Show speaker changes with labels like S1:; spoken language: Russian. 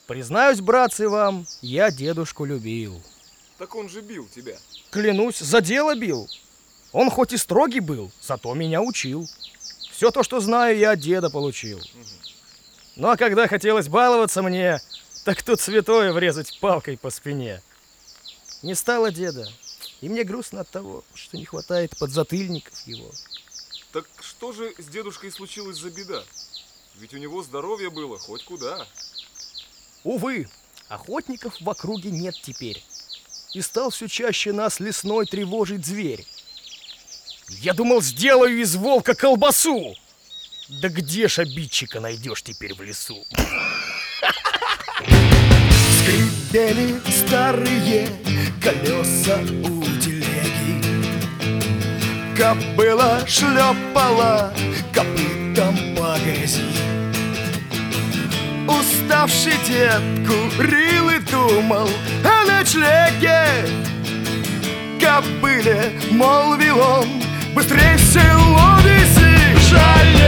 S1: Признаюсь, братцы, вам, я дедушку любил.
S2: Так он же бил тебя.
S1: Клянусь, за дело бил. Он хоть и строгий был, зато меня учил. Все то, что знаю, я от деда получил. Ну а когда хотелось баловаться мне, так тут святое врезать палкой по спине. Не стало деда, и мне грустно от того, что не хватает подзатыльников его.
S2: Так что же с дедушкой случилось за беда? Ведь у него здоровье было хоть куда.
S1: Увы, охотников в округе нет теперь. И стал все чаще нас лесной тревожить зверь. Я думал, сделаю из волка колбасу. Да где ж обидчика найдешь теперь в лесу?
S3: Скрипели старые колеса у телеги. Кобыла шлепала копытом по грязи. Уставший дед курил и думал о ночлеге. Кобыле молвил он: быстрей в село вези, жаль